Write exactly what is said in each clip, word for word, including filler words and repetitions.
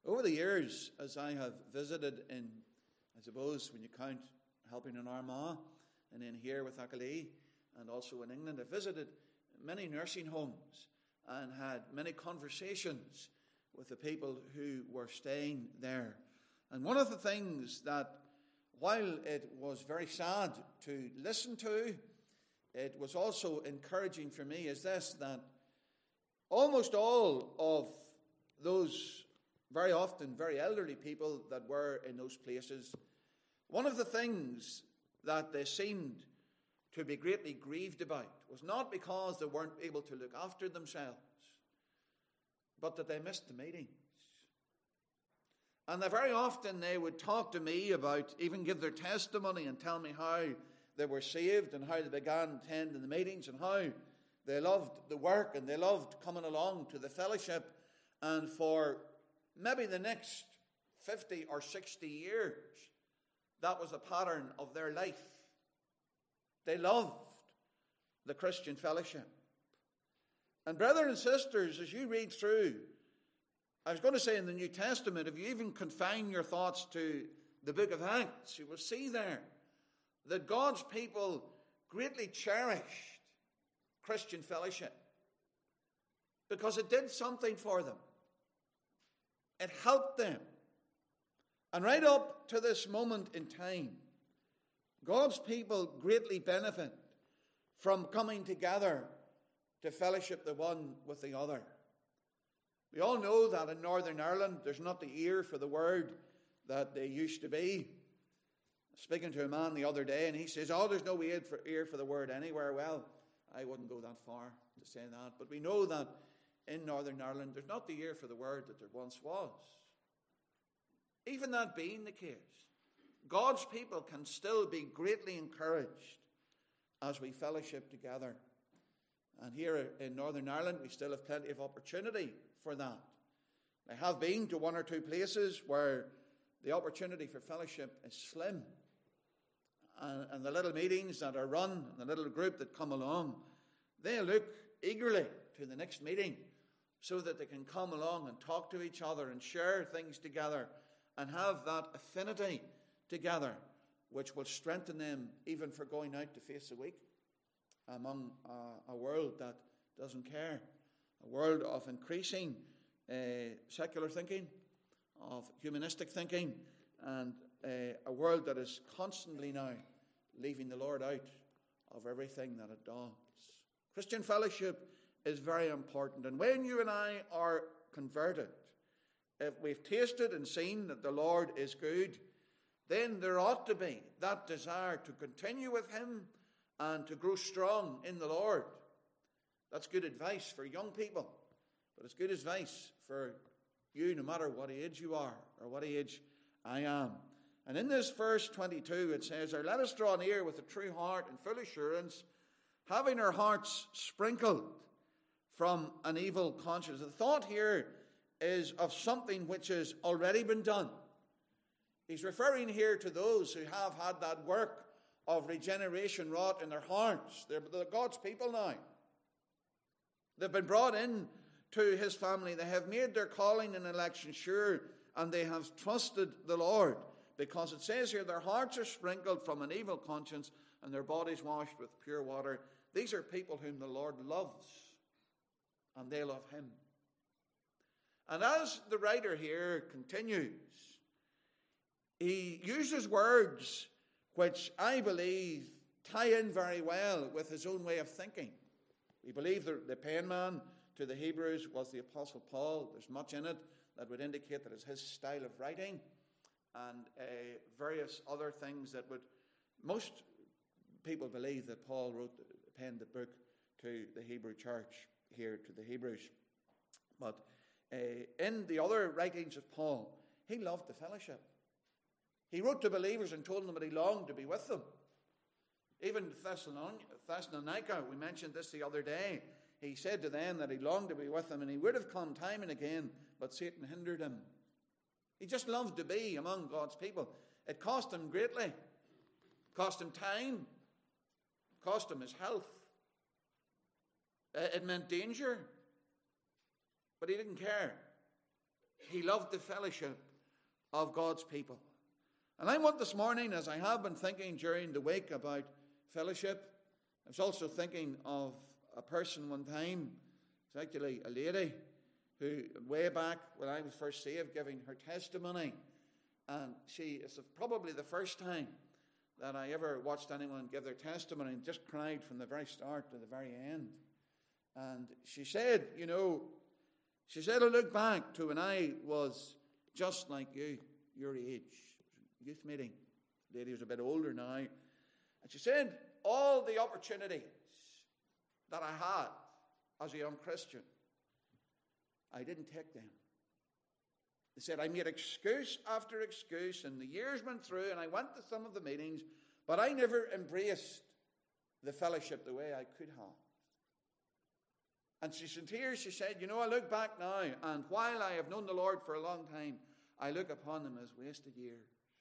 Over the years, as I have visited in, I suppose, when you count helping in Armagh, and in here with Achilles, and also in England, I visited many nursing homes and had many conversations with the people who were staying there. And one of the things that, while it was very sad to listen to, it was also encouraging for me, is this, that almost all of those very often very elderly people that were in those places, one of the things that they seemed to be greatly grieved about was not because they weren't able to look after themselves, but that they missed the meetings. And that very often they would talk to me about, even give their testimony and tell me how they were saved and how they began attending the meetings and how they loved the work and they loved coming along to the fellowship. And for maybe the next fifty or sixty years, that was a pattern of their life. They loved the Christian fellowship. And brothers and sisters, as you read through, I was going to say in the New Testament, if you even confine your thoughts to the book of Acts, you will see there that God's people greatly cherished Christian fellowship because it did something for them. It helped them. And right up to this moment in time, God's people greatly benefit from coming together to fellowship the one with the other. We all know that in Northern Ireland, there's not the ear for the word that they used to be. Speaking to a man the other day, and he says, oh, there's no ear for, ear for the word anywhere. Well, I wouldn't go that far to say that. But we know that in Northern Ireland, there's not the ear for the word that there once was. Even that being the case, God's people can still be greatly encouraged as we fellowship together. And here in Northern Ireland, we still have plenty of opportunity for that. I have been to one or two places where the opportunity for fellowship is slim. And, and the little meetings that are run, and the little group that come along, they look eagerly to the next meeting so that they can come along and talk to each other and share things together and have that affinity together, which will strengthen them even for going out to face the week among uh, a world that doesn't care, a world of increasing uh, secular thinking, of humanistic thinking, and uh, a world that is constantly now leaving the Lord out of everything that it does. Christian fellowship is very important. And when you and I are converted, if we've tasted and seen that the Lord is good, then there ought to be that desire to continue with him and to grow strong in the Lord. That's good advice for young people, but it's good advice for you, no matter what age you are or what age I am. And in this verse twenty-two, it says, "Or let us draw near with a true heart and full assurance, having our hearts sprinkled from an evil conscience." The thought here is of something which has already been done. He's referring here to those who have had that work of regeneration wrought in their hearts. They're, they're God's people now. They've been brought in to his family. They have made their calling and election sure, and they have trusted the Lord. Because it says here, their hearts are sprinkled from an evil conscience and their bodies washed with pure water. These are people whom the Lord loves, and they love him. And as the writer here continues, he uses words which I believe tie in very well with his own way of thinking. We believe the, the penman to the Hebrews was the Apostle Paul. There's much in it that would indicate that it's his style of writing, and uh, various other things that would... Most people believe that Paul wrote, penned the book to the Hebrew church here, to the Hebrews. But uh, in the other writings of Paul, he loved the fellowship. He wrote to believers and told them that he longed to be with them. Even Thessalonica, we mentioned this the other day, he said to them that he longed to be with them, and he would have come time and again, but Satan hindered him. He just loved to be among God's people. It cost him greatly. It cost him time. It cost him his health. It meant danger. But he didn't care. He loved the fellowship of God's people. And I want this morning, as I have been thinking during the week about fellowship, I was also thinking of a person one time. It's actually a lady who, way back when I was first saved, giving her testimony. And she is probably the first time that I ever watched anyone give their testimony and just cried from the very start to the very end. And she said, you know, she said, I look back to when I was just like you, your age. Youth meeting. The lady was a bit older now. And she said, all the opportunities that I had as a young Christian, I didn't take them. They said, I made excuse after excuse, and the years went through, and I went to some of the meetings, but I never embraced the fellowship the way I could have. And she's in tears. She said, you know, I look back now, and while I have known the Lord for a long time, I look upon them as wasted years.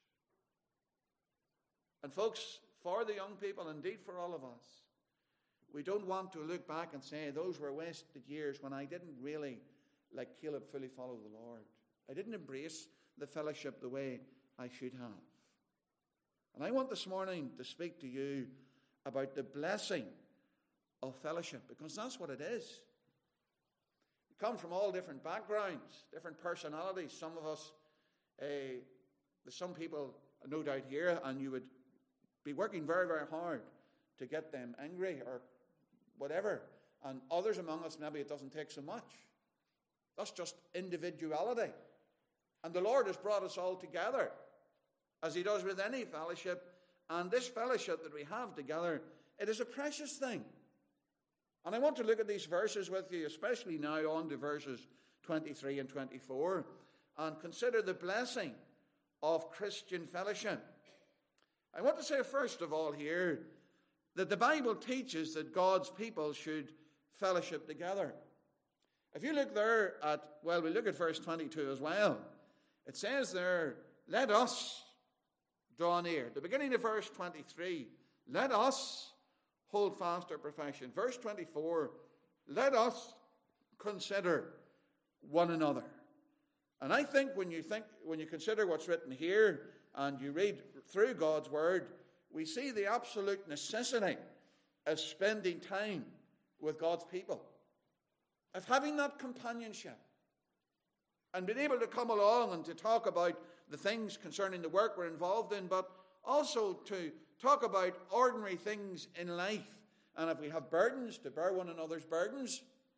And folks, for the young people, indeed for all of us, we don't want to look back and say, those were wasted years when I didn't really, like Caleb, fully follow the Lord. I didn't embrace the fellowship the way I should have. And I want this morning to speak to you about the blessing of fellowship, because that's what it is. We come from all different backgrounds, different personalities. Some of us, uh, there's some people, no doubt here, and you would be working very, very hard to get them angry or whatever. And others among us, maybe it doesn't take so much. That's just individuality. And the Lord has brought us all together, as he does with any fellowship. And this fellowship that we have together, it is a precious thing. And I want to look at these verses with you, especially now on to verses twenty-three and twenty-four, and consider the blessing of Christian fellowship. I want to say first of all here that the Bible teaches that God's people should fellowship together. If you look there at, well, we look at verse twenty-two as well. It says there, let us draw near. The beginning of verse twenty-three, let us hold fast our profession. Verse twenty-four, let us consider one another. And I think when you think, when you consider what's written here and you read through God's word, we see the absolute necessity of spending time with God's people, of having that companionship, and being able to come along and to talk about the things concerning the work we're involved in, but also to talk about ordinary things in life. And if we have burdens, to bear one another's burdens.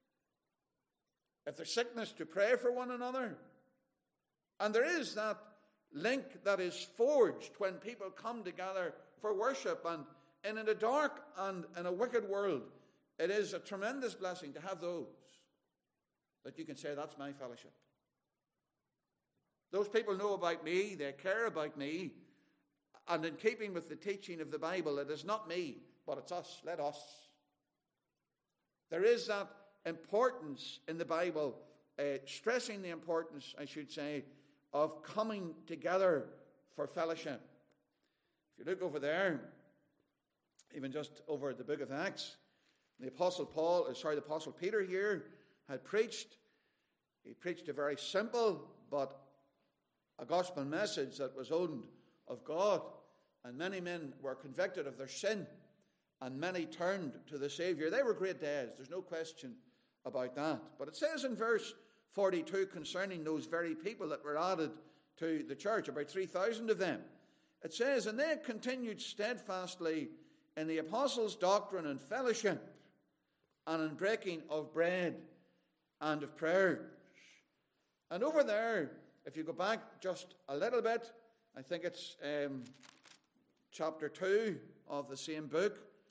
If there's sickness, to pray for one another. And there is that link that is forged when people come together for worship. And, and in a dark and in a wicked world, it is a tremendous blessing to have those that you can say, that's my fellowship. Those people know about me, they care about me, and in keeping with the teaching of the Bible, it is not me, but it's us, let us. There is that importance in the Bible, uh, stressing the importance, I should say, of coming together for fellowship. If you look over there, even just over the book of Acts, the Apostle Paul, sorry, the Apostle Peter here had preached. He preached a very simple but a gospel message that was owned of God, and many men were convicted of their sin, and many turned to the Savior. They were great days, there's no question about that. But it says in verse forty-two concerning those very people that were added to the church, about three thousand of them, it says, and they continued steadfastly in the apostles' doctrine and fellowship, and in breaking of bread and of prayers. And over there, if you go back just a little bit, I think it's um, chapter two of the same book.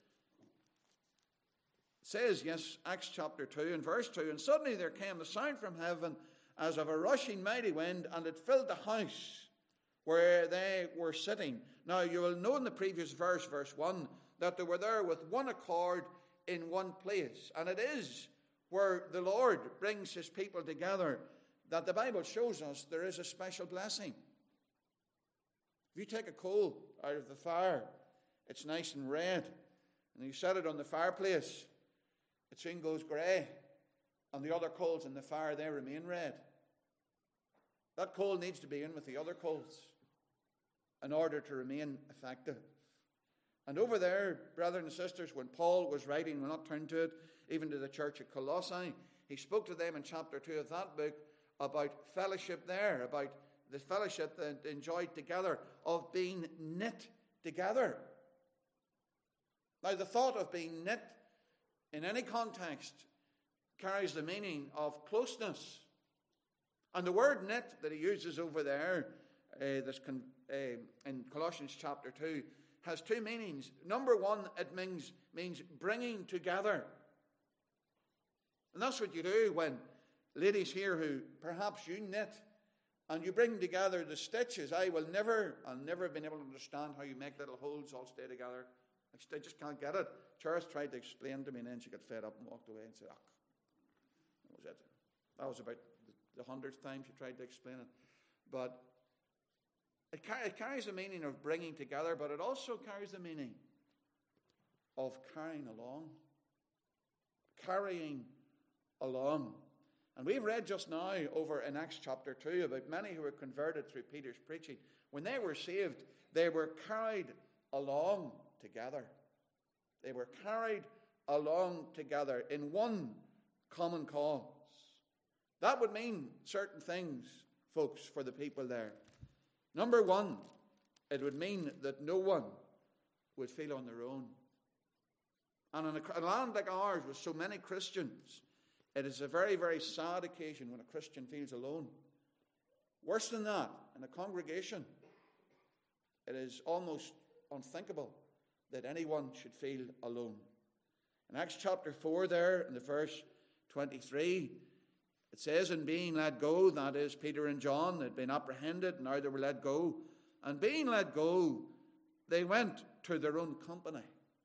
It says, yes, Acts chapter two and verse two, and suddenly there came a sound from heaven as of a rushing mighty wind, and it filled the house where they were sitting. Now, you will know in the previous verse, verse one, that they were there with one accord in one place. And it is where the Lord brings his people together that the Bible shows us there is a special blessing. If you take a coal out of the fire, it's nice and red, and you set it on the fireplace, it soon goes grey, and the other coals in the fire, they remain red. That coal needs to be in with the other coals in order to remain effective. And over there, brothers and sisters, when Paul was writing, we'll not turn to it, even to the church at Colossae, he spoke to them in chapter two of that book about fellowship there, about the fellowship that they enjoyed together, of being knit together. Now, the thought of being knit in any context carries the meaning of closeness. And the word knit that he uses over there, uh, that's con- uh, in Colossians chapter two, has two meanings. Number one, it means, means bringing together. And that's what you do when ladies here who perhaps you knit and you bring together the stitches. I will never, I'll never have been able to understand how you make little holes all stay together. I just can't get it. Charis tried to explain to me, and then she got fed up and walked away and said, "Ah, that was it." That was about the hundredth time she tried to explain it. But it, car- it carries the meaning of bringing together, but it also carries the meaning of carrying along. Carrying along. And we've read just now over in Acts chapter two about many who were converted through Peter's preaching. When they were saved, they were carried along together. They were carried along together in one common cause. That would mean certain things, folks, for the people there. Number one, it would mean that no one would feel on their own. And in a land like ours with so many Christians, it is a very, very sad occasion when a Christian feels alone. Worse than that, in a congregation, it is almost unthinkable that anyone should feel alone. In Acts chapter four there, in the verse twenty-three, it says, "And being let go," that is, Peter and John had been apprehended, now they were let go. "And being let go, they went to their own company."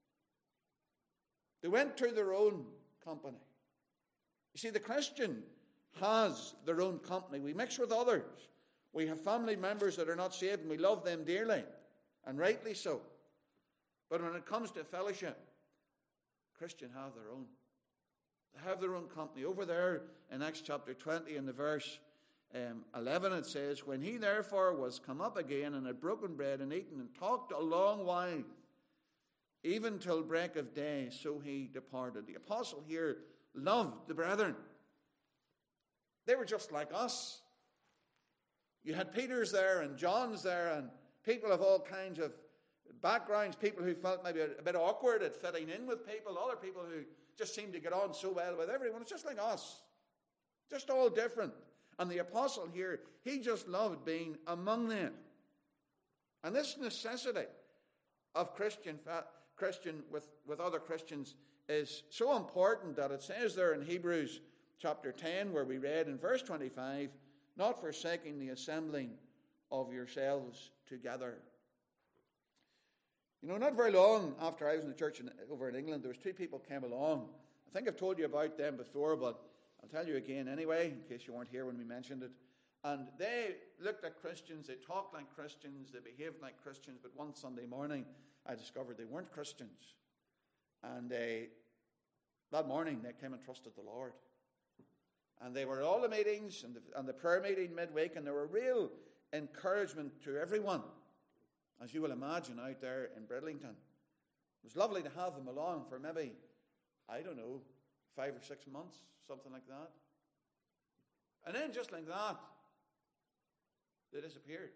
They went to their own company. You see, the Christian has their own company. We mix with others. We have family members that are not saved, and we love them dearly, and rightly so. But when it comes to fellowship, Christians have their own. They have their own company. Over there in Acts chapter twenty, in the verse um, eleven, it says, "When he therefore was come up again, and had broken bread and eaten, and talked a long while, even till break of day, so he departed." The apostle here loved the brethren. They were just like us. You had Peter's there and John's there and people of all kinds of backgrounds, people who felt maybe a bit awkward at fitting in with people, other people who just seemed to get on so well with everyone. It's just like us. Just all different. And the apostle here, he just loved being among them. And this necessity of Christian Christian with, with other Christians is so important that it says there in Hebrews chapter ten, where we read in verse twenty-five, "Not forsaking the assembling of yourselves together." You know, not very long after I was in the church in, over in England, there was two people came along. I think I've told you about them before, but I'll tell you again anyway, in case you weren't here when we mentioned it. And they looked at Christians, they talked like Christians, they behaved like Christians, but one Sunday morning I discovered they weren't Christians. And they, that morning they came and trusted the Lord. And they were at all the meetings and the, and the prayer meeting midweek, and there were real encouragement to everyone, as you will imagine, out there in Bridlington. It was lovely to have them along for maybe, I don't know, five or six months, something like that. And then just like that, they disappeared.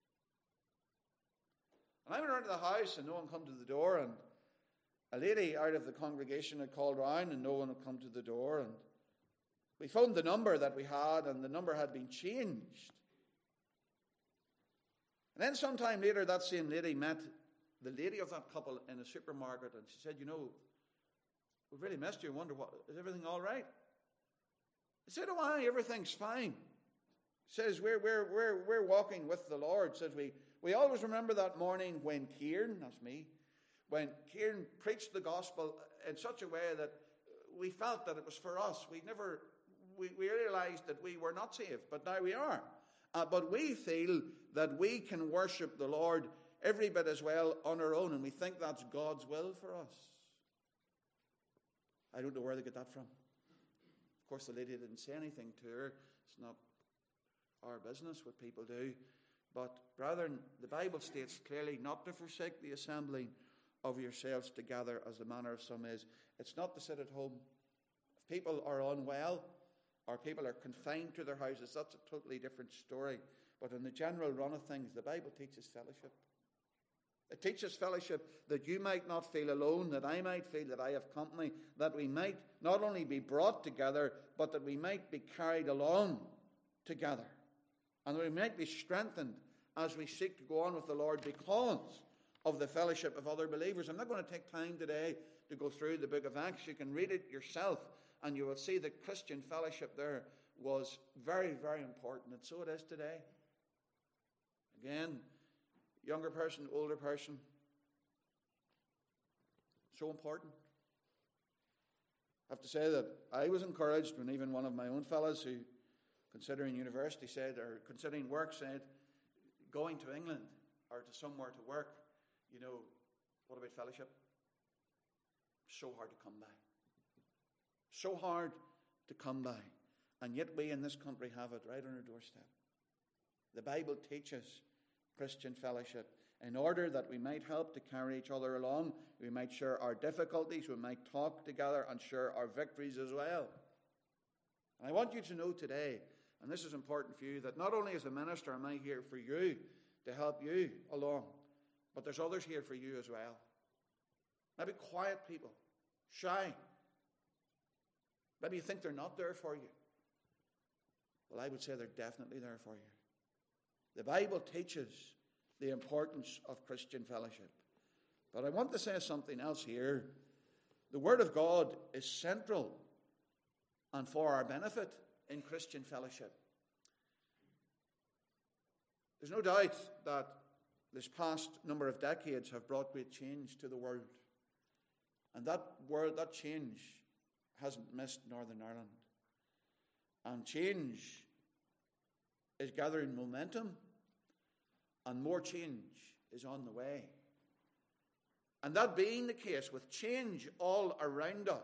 And I went around to the house and no one come to the door, and a lady out of the congregation had called round and no one had come to the door, and we phoned the number that we had, and the number had been changed. And then sometime later, that same lady met the lady of that couple in a supermarket, and she said, "You know, we've really missed you. I wonder, what, is everything all right?" I said, "Oh, aye, everything's fine." Says, we're, we're, we're, we're walking with the Lord. Says, we, we always remember that morning when Kieran, that's me, when Kieran preached the gospel in such a way that we felt that it was for us. We never, we, we realized that we were not saved, but now we are. Uh, but we feel that we can worship the Lord every bit as well on our own, and we think that's God's will for us. I don't know where they get that from. Of course, the lady didn't say anything to her. It's not our business, what people do. But, brethren, the Bible states clearly not to forsake the assembling of yourselves together as the manner of some is. It's not to sit at home. If people are unwell or people are confined to their houses, that's a totally different story. But in the general run of things, the Bible teaches fellowship. It teaches fellowship that you might not feel alone, that I might feel that I have company, that we might not only be brought together, but that we might be carried along together. And that we might be strengthened as we seek to go on with the Lord because of the fellowship of other believers. I'm not going to take time today to go through the book of Acts. You can read it yourself and you will see that Christian fellowship there was very, very important. And so it is today. Again, younger person, older person, so important. I have to say that I was encouraged when even one of my own fellows who, considering university said, or considering work said, going to England or to somewhere to work, you know, what about fellowship? So hard to come by. So hard to come by. And yet we in this country have it right on our doorstep. The Bible teaches Christian fellowship in order that we might help to carry each other along. We might share our difficulties. We might talk together and share our victories as well. And I want you to know today, and this is important for you, that not only as a minister am I here for you to help you along, but there's others here for you as well. Maybe quiet people, shy. Maybe you think they're not there for you. Well, I would say they're definitely there for you. The Bible teaches the importance of Christian fellowship. But I want to say something else here. The Word of God is central and for our benefit in Christian fellowship. There's no doubt that this past number of decades have brought great change to the world. And that word, that change hasn't missed Northern Ireland. And change is gathering momentum, and more change is on the way. And that being the case, with change all around us,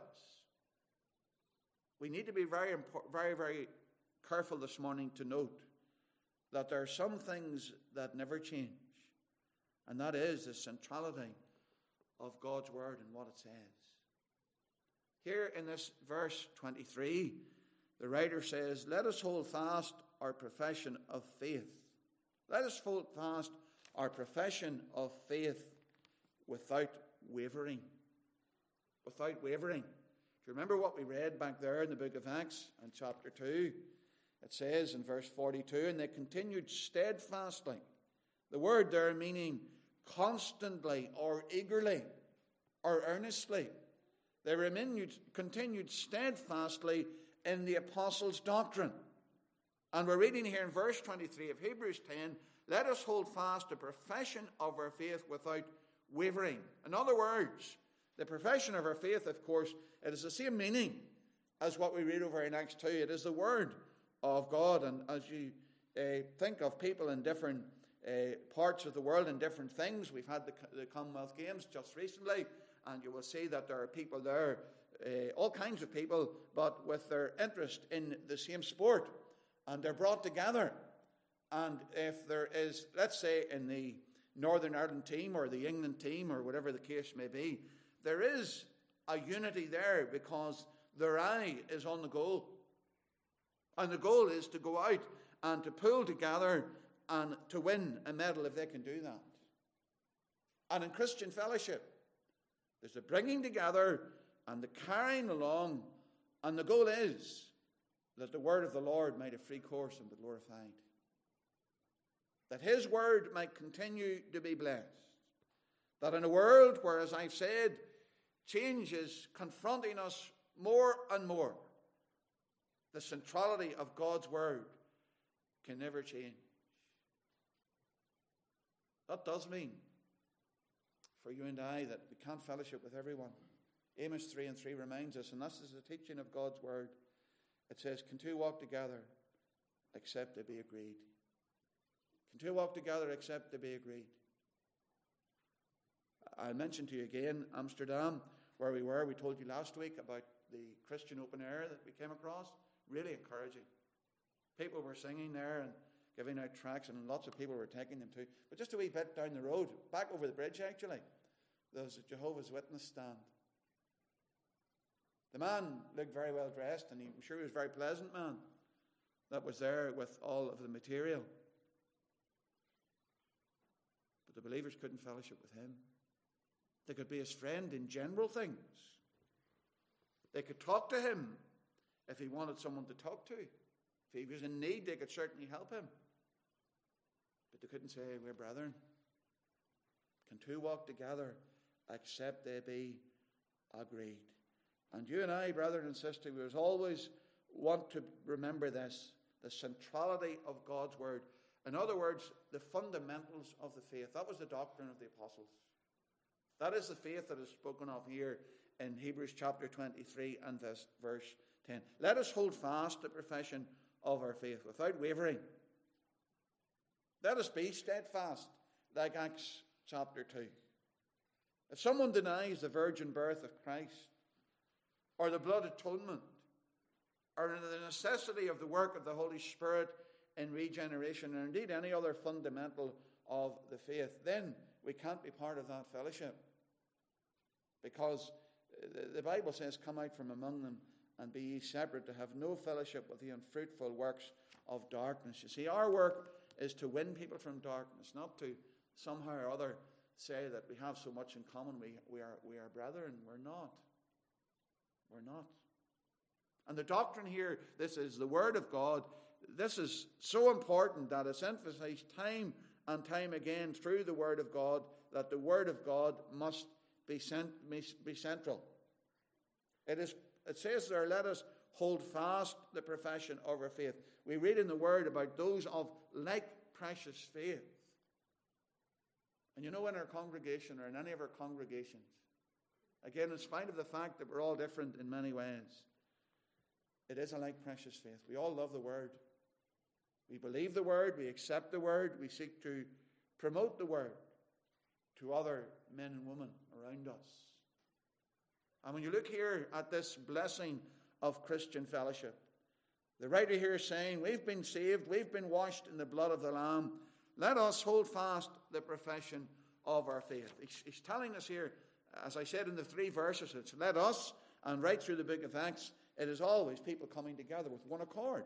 we need to be very, very, very careful this morning to note that there are some things that never change, and that is the centrality of God's word and what it says. Here in this verse twenty-three, the writer says, "Let us hold fast our profession of faith. Let us hold fast our profession of faith without wavering." Without wavering. Do you remember what we read back there in the book of Acts in chapter two? It says in verse forty-two, "And they continued steadfastly." The word there meaning constantly or eagerly or earnestly. They remained, continued steadfastly in the apostles' doctrine. And we're reading here in verse twenty-three of Hebrews ten, "Let us hold fast the profession of our faith without wavering." In other words, the profession of our faith, of course, it is the same meaning as what we read over in Acts two. It is the word of God. And as you uh, think of people in different uh, parts of the world and different things, we've had the, the Commonwealth Games just recently, and you will see that there are people there, uh, all kinds of people, but with their interest in the same sport. And they're brought together. And if there is, let's say in the Northern Ireland team or the England team or whatever the case may be, there is a unity there because their eye is on the goal. And the goal is to go out and to pull together and to win a medal if they can do that. And in Christian fellowship, there's the bringing together and the carrying along, and the goal is that the word of the Lord might have free course and be glorified. That his word might continue to be blessed. That in a world where, as I've said, change is confronting us more and more, the centrality of God's word can never change. That does mean for you and I that we can't fellowship with everyone. Amos three and three reminds us, and this is the teaching of God's word. It says, "Can two walk together except they be agreed?" Can two walk together except they be agreed? I'll mention to you again Amsterdam, where we were. We told you last week about the Christian open air that we came across. Really encouraging. People were singing there, and giving out tracts, and lots of people were taking them too. But just a wee bit down the road, back over the bridge actually, there was a Jehovah's Witness stand. The man looked very well dressed, and he, I'm sure he was a very pleasant man that was there with all of the material. But the believers couldn't fellowship with him. They could be his friend in general things. They could talk to him if he wanted someone to talk to. If he was in need, they could certainly help him. But they couldn't say, we're brethren. Can two walk together except they be agreed? And you and I, brother and sister, we always want to remember this, the centrality of God's word. In other words, the fundamentals of the faith. That was the doctrine of the apostles. That is the faith that is spoken of here in Hebrews chapter twenty-three and this verse ten. Let us hold fast the profession of our faith without wavering. Let us be steadfast, like Acts chapter two. If someone denies the virgin birth of Christ, or the blood atonement, or the necessity of the work of the Holy Spirit in regeneration, or indeed any other fundamental of the faith, then we can't be part of that fellowship. Because the Bible says, come out from among them and be ye separate, to have no fellowship with the unfruitful works of darkness. You see, our work is to win people from darkness, not to somehow or other say that we have so much in common. We, we are we are brethren. We're not. We're not. And the doctrine here, this is the Word of God. This is so important that it's emphasized time and time again through the Word of God, that the Word of God must be, cent, be central. It is. It says there, let us hold fast the profession of our faith. We read in the Word about those of like precious faith. And you know, in our congregation, or in any of our congregations, again, in spite of the fact that we're all different in many ways, it is a like precious faith. We all love the Word. We believe the Word. We accept the Word. We seek to promote the Word to other men and women around us. And when you look here at this blessing of Christian fellowship, the writer here is saying, we've been saved, we've been washed in the blood of the Lamb. Let us hold fast the profession of our faith. He's, he's telling us here, as I said in the three verses, it's let us, and right through the book of Acts, it is always people coming together with one accord.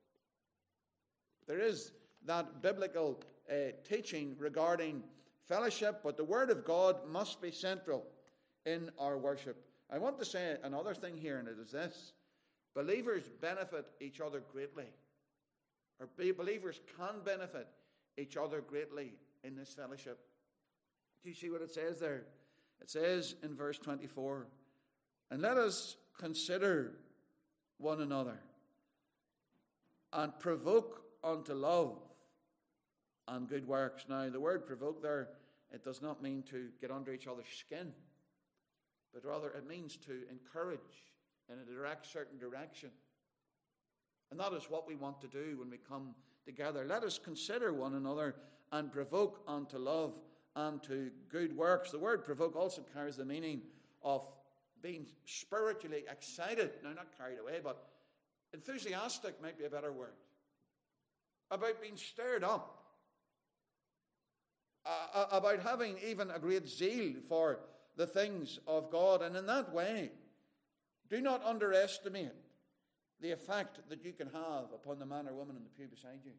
There is that biblical uh, teaching regarding fellowship, but the Word of God must be central in our worship. I want to say another thing here, and it is this. Believers benefit each other greatly. Or believers can benefit each other greatly in this fellowship. Do you see what it says there? It says in verse twenty-four, and let us consider one another and provoke unto love and good works. Now, the word provoke there, it does not mean to get under each other's skin, but rather it means to encourage in a direct, certain direction. And that is what we want to do when we come together. Let us consider one another and provoke unto love and to good works. The word provoke also carries the meaning of being spiritually excited. Now, not carried away, but enthusiastic might be a better word. About being stirred up. Uh, about having even a great zeal for the things of God. And in that way, do not underestimate the effect that you can have upon the man or woman in the pew beside you.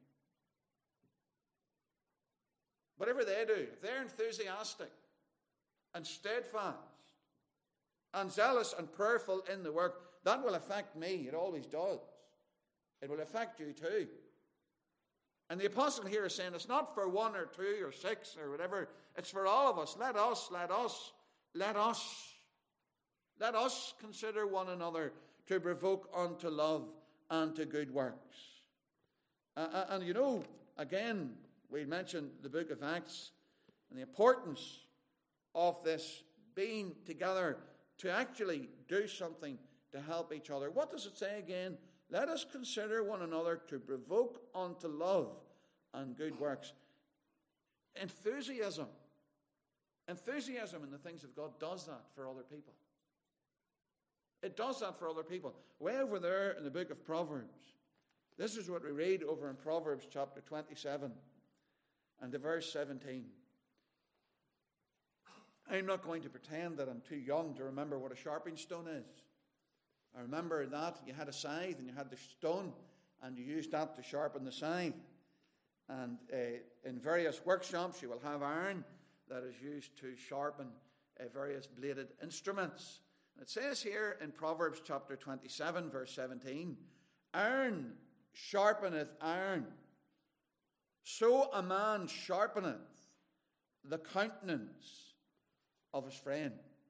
Whatever they do, if they're enthusiastic and steadfast and zealous and prayerful in the work, that will affect me. It always does. It will affect you too. And the apostle here is saying it's not for one or two or six or whatever. It's for all of us. Let us, let us, let us, let us consider one another to provoke unto love and to good works. Uh, and you know, again, we mentioned the book of Acts and the importance of this being together to actually do something to help each other. What does it say again? Let us consider one another to provoke unto love and good works. Enthusiasm. Enthusiasm in the things of God does that for other people. It does that for other people. Way over there in the book of Proverbs, This is what we read over in Proverbs chapter twenty-seven and the verse seventeen. I'm not going to pretend that I'm too young to remember what a sharpening stone is. I remember that you had a scythe and you had the stone and you used that to sharpen the scythe. And uh, in various workshops you will have iron that is used to sharpen uh, various bladed instruments. It says here in Proverbs chapter twenty-seven verse seventeen, iron sharpeneth iron, so a man sharpeneth the countenance of his friend.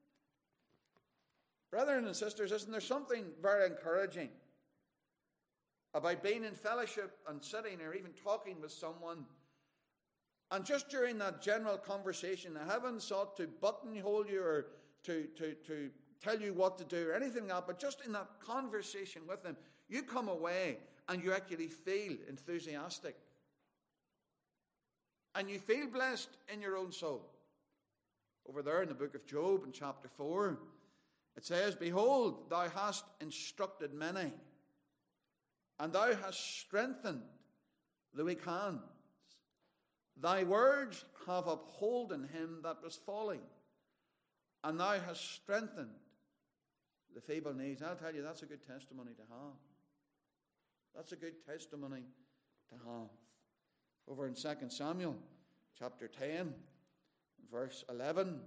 Brethren and sisters, isn't there something very encouraging about being in fellowship and sitting or even talking with someone, and just during that general conversation, I haven't sought to buttonhole you or to, to, to tell you what to do or anything like that, but just in that conversation with them, you come away and you actually feel enthusiastic. And you feel blessed in your own soul. Over there in the book of Job in chapter four, it says, behold, thou hast instructed many, and thou hast strengthened the weak hands. Thy words have upholden him that was falling, and thou hast strengthened the feeble knees. I'll tell you, that's a good testimony to have. That's a good testimony to have. Over in Second Samuel chapter ten, verse eleven,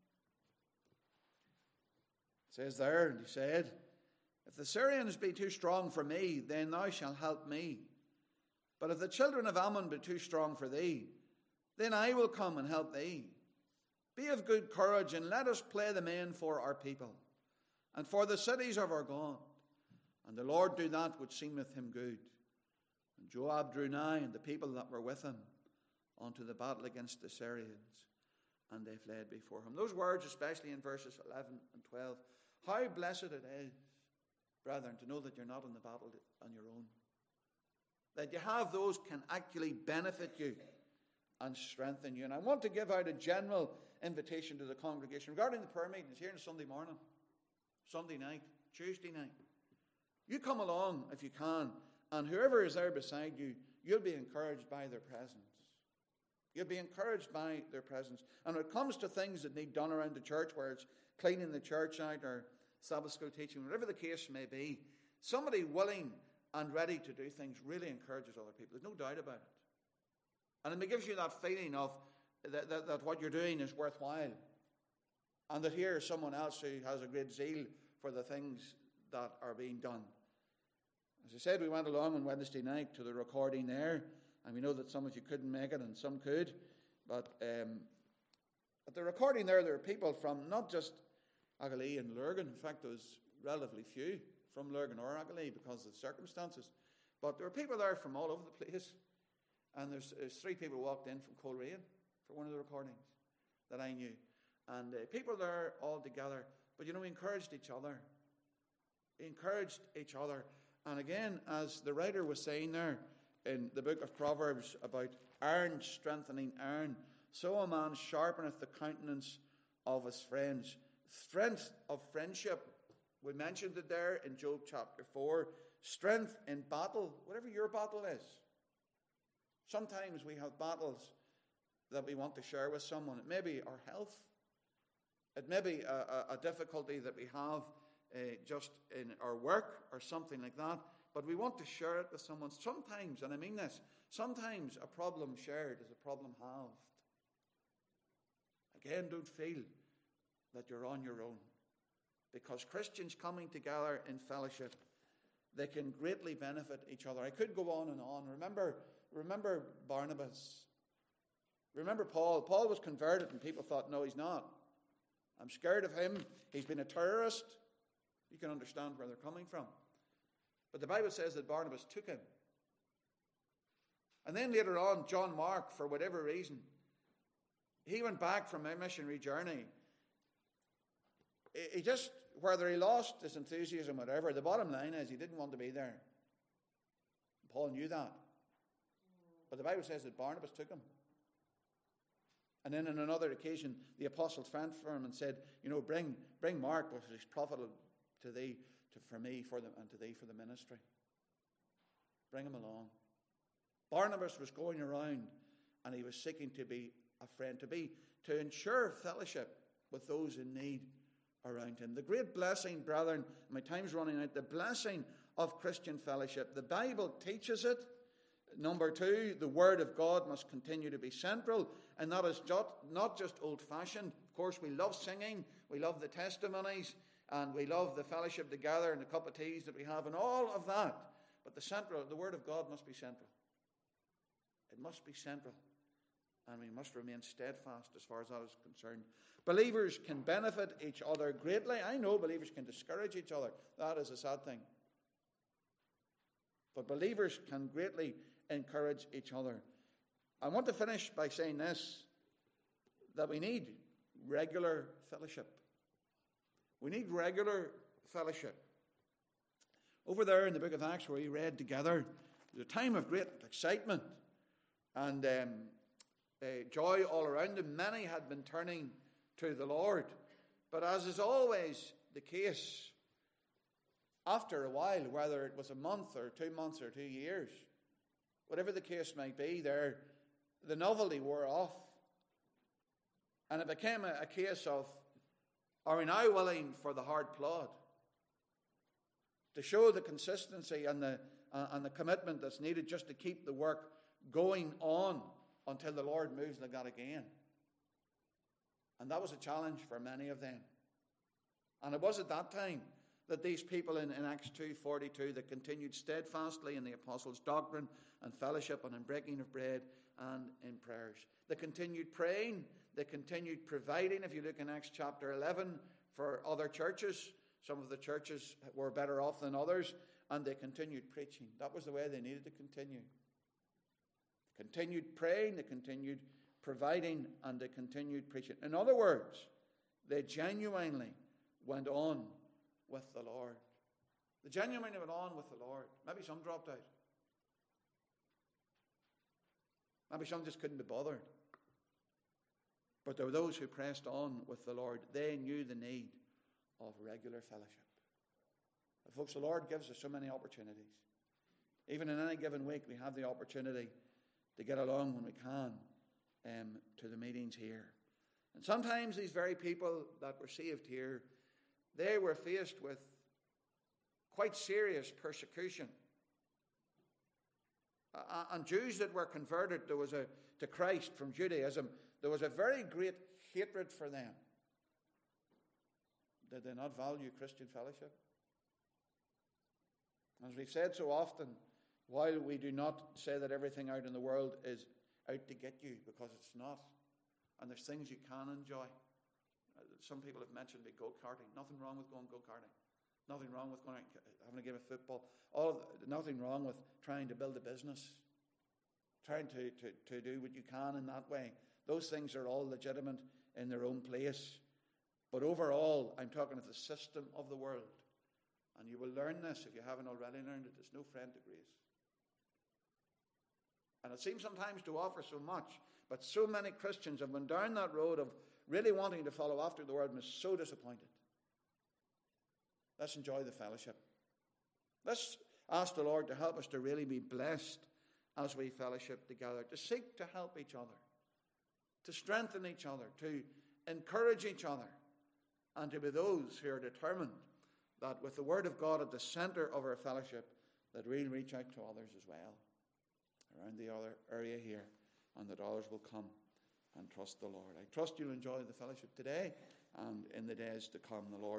it says there, and he said, if the Syrians be too strong for me, then thou shalt help me. But if the children of Ammon be too strong for thee, then I will come and help thee. Be of good courage, and let us play the men for our people, and for the cities of our God. And the Lord do that which seemeth him good. And Joab drew nigh, and the people that were with him, unto the battle against the Syrians, and they fled before him. Those words, especially in verses eleven and twelve, how blessed it is, brethren, to know that you're not in the battle on your own. That you have those can actually benefit you and strengthen you. And I want to give out a general invitation to the congregation regarding the prayer meetings here on Sunday morning, Sunday night, Tuesday night. You come along if you can, and whoever is there beside you, you'll be encouraged by their presence. You'll be encouraged by their presence. And when it comes to things that need done around the church, where it's cleaning the church out or Sabbath school teaching, whatever the case may be, somebody willing and ready to do things really encourages other people. There's no doubt about it. And it gives you that feeling of that, that, that what you're doing is worthwhile. And that here is someone else who has a great zeal for the things that are being done. As I said, we went along on Wednesday night to the recording there, and we know that some of you couldn't make it and some could. But um, at the recording there, there were people from not just Agalee and Lurgan. In fact, there was relatively few from Lurgan or Agalee because of the circumstances. But there were people there from all over the place. And there's, there's three people walked in from Coleraine for one of the recordings that I knew. And uh, people there all together. But, you know, we encouraged each other. We encouraged each other. And again, as the writer was saying there in the book of Proverbs about iron strengthening iron, so a man sharpeneth the countenance of his friends. Strength of friendship. We mentioned it there in Job chapter four. Strength in battle, whatever your battle is. Sometimes we have battles that we want to share with someone. It may be our health. It may be a, a, a difficulty that we have uh, just in our work or something like that. But we want to share it with someone. Sometimes, and I mean this, sometimes a problem shared is a problem halved. Again, don't feel that you're on your own. Because Christians coming together in fellowship, they can greatly benefit each other. I could go on and on. Remember, remember Barnabas. Remember Paul. Paul was converted and people thought, no, he's not. I'm scared of him. He's been a terrorist. You can understand where they're coming from. But the Bible says that Barnabas took him. And then later on, John Mark, for whatever reason, he went back from a missionary journey. He just, whether he lost his enthusiasm or whatever, the bottom line is he didn't want to be there. Paul knew that. But the Bible says that Barnabas took him. And then on another occasion, the apostles sent for him and said, you know, bring bring Mark, which is profitable to thee, to, for me, for the, and to thee for the ministry. Bring him along. Barnabas was going around and he was seeking to be a friend, to be, to ensure fellowship with those in need around him. The great blessing, brethren, my time's running out, the blessing of Christian fellowship. The Bible teaches it. Number two, the Word of God must continue to be central, and that is just, not just old-fashioned. Of course, we love singing, we love the testimonies, and we love the fellowship together and the cup of teas that we have, and all of that. But the central, the Word of God must be central. It must be central, and we must remain steadfast as far as that is concerned. Believers can benefit each other greatly. I know believers can discourage each other. That is a sad thing. But believers can greatly encourage each other. I want to finish by saying this, that we need regular fellowship. We need regular fellowship. Over there in the book of Acts where we read together, there's a time of great excitement and um, uh, joy all around them. Many had been turning to the Lord. But as is always the case, after a while, whether it was a month or two months or two years, whatever the case might be, there, the novelty wore off. And it became a, a case of, are we now willing for the hard plod? To show the consistency and the, uh, and the commitment that's needed just to keep the work going on until the Lord moves like that again. And that was a challenge for many of them. And it was at that time that these people in, in Acts two forty-two that continued steadfastly in the apostles' doctrine and fellowship and in breaking of bread and in prayers. They continued praying. They continued providing. If you look in Acts chapter eleven for other churches, some of the churches were better off than others, and they continued preaching. That was the way they needed to continue. They continued praying, they continued providing, and they continued preaching. In other words, they genuinely went on with the Lord. They genuinely went on with the Lord. Maybe some dropped out. Maybe some just couldn't be bothered. But there were those who pressed on with the Lord. They knew the need of regular fellowship. But folks, the Lord gives us so many opportunities. Even in any given week, we have the opportunity to get along when we can um, to the meetings here. And sometimes these very people that were saved here, they were faced with quite serious persecution. Uh, and Jews that were converted there was a, to Christ from Judaism, there was a very great hatred for them. Did they not value Christian fellowship? As we've said so often, while we do not say that everything out in the world is out to get you, because it's not, and there's things you can enjoy. Some people have mentioned about go-karting. Nothing wrong with going go-karting. Nothing wrong with going out, having a game of football. All of, nothing wrong with trying to build a business. Trying to, to, to do what you can in that way. Those things are all legitimate in their own place. But overall, I'm talking of the system of the world. And you will learn this if you haven't already learned it. It's no friend to grace. And it seems sometimes to offer so much, but so many Christians have gone down that road of really wanting to follow after the world and are so disappointed. Let's enjoy the fellowship. Let's ask the Lord to help us to really be blessed as we fellowship together, to seek to help each other, to strengthen each other, to encourage each other, and to be those who are determined that with the Word of God at the center of our fellowship, that we'll reach out to others as well around the other area here, and that others will come and trust the Lord. I trust you'll enjoy the fellowship today and in the days to come. The Lord